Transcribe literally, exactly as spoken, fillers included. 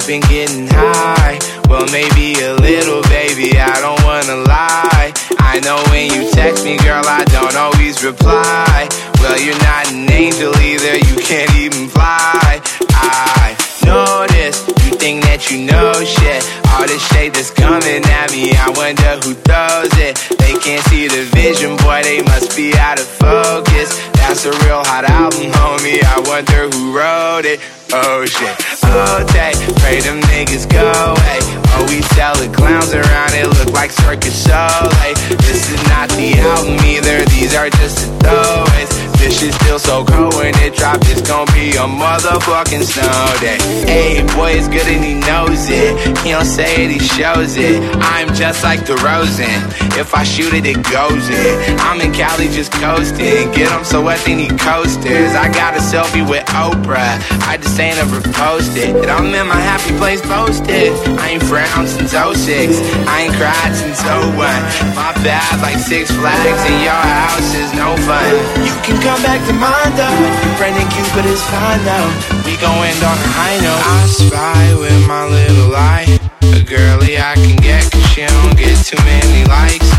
been getting high. Well, maybe a little, baby, I don't wanna lie. I know when you text me, girl, I don't always reply. Well, you're not an angel either, you can't even fly. I know this, you think that you know shit. All this shade that's coming at me, I wonder who throws it. They can't see the vision, boy, they must be out of focus. That's a real hot album, homie, I wonder who wrote it. Oh shit, oh day, pray them niggas go away. Oh, we sell the clowns around, it look like Circus Soleil. This is not the album either, these are just the throwaways. This shit still so cold when it drop, it's gon' be a motherfucking snow day. Hey, boy, it's good and he knows it. He don't say it, he shows it. I'm just like the Rosen. If I shoot it, it goes in. I'm in Cali just coasting. Get him so wet, they need coasters. I got a selfie with Oprah. I just ain't ever posted. I'm in my happy place posted. I ain't frowned since oh six. I ain't cried since oh one. My bad like Six Flags and your house is no fun. You can come back to mine though. Brandon Cupid is fine though. We gon' end on a high note. I spy with my little eye. A girly I can get cause she don't get too many likes.